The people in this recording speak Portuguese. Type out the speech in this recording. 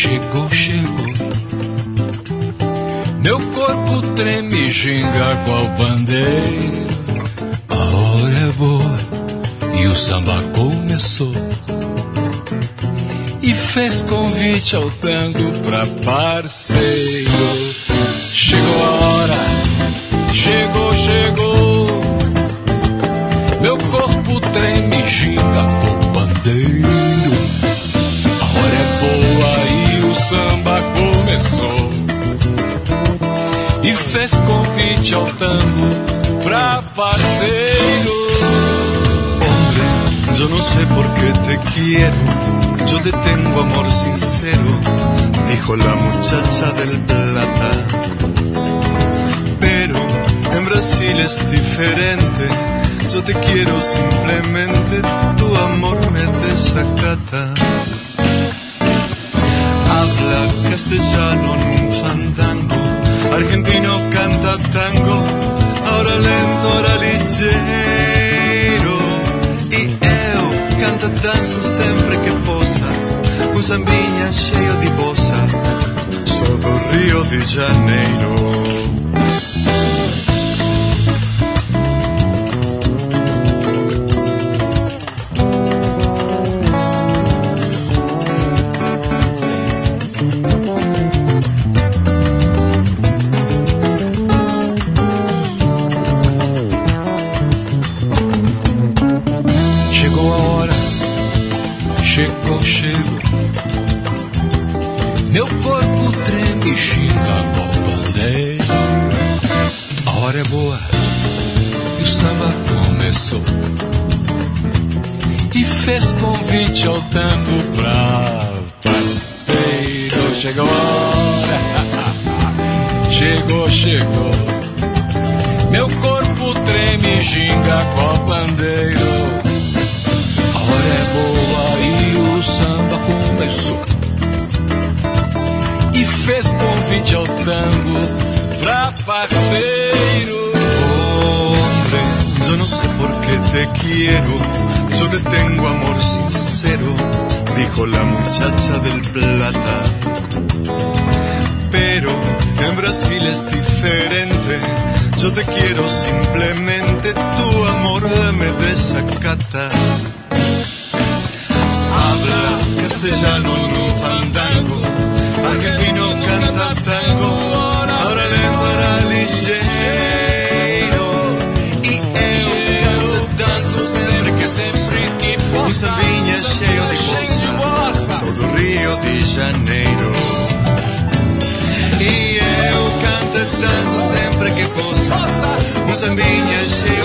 Chegou, chegou. Meu corpo treme, ginga qual bandeira. A hora é boa e o samba começou. E fez convite ao tango pra parceiro. Chegou a hora, chegou, chegou. Meu corpo treme, ginga qual bandeiro. A hora é boa e o samba começou. Y fez convite ao tango pra parceiro. Hombre, yo no sé por qué te quiero, yo te tengo amor sincero, dijo la muchacha del Plata. Pero en Brasil es diferente, yo te quiero simplemente, tu amor me desacata. Habla castellano en un fandango, argentino canta tango, ora lento, ora ligeiro. E eu canto e danço sempre que possa, um sambinha cheio de bossa, sou do Rio de Janeiro. Chegou, chegou. Meu corpo treme, ginga qual bandeira. A hora é boa e o samba começou. E fez convite ao tango pra parceiro. Chegou a hora, chegou, chegou. Meu corpo treme, ginga qual bandeiro. A hora é boa e o samba começou. E fez convite ao tango pra parceiro. Hombre, yo no sé por qué te quiero, yo te tengo amor sincero, dijo la muchacha del Plata. Pero en Brasil es diferente, yo te quiero simplemente, tu amor me desacata. Habla castellano en un fandango, argentino canta tango, ahora lento, ahora ligeiro. E eu canto e danço sempre que possa, um sambinha cheio de bossa, sou do Rio de Janeiro. E eu canto e danço sempre que possa, um sambinha cheio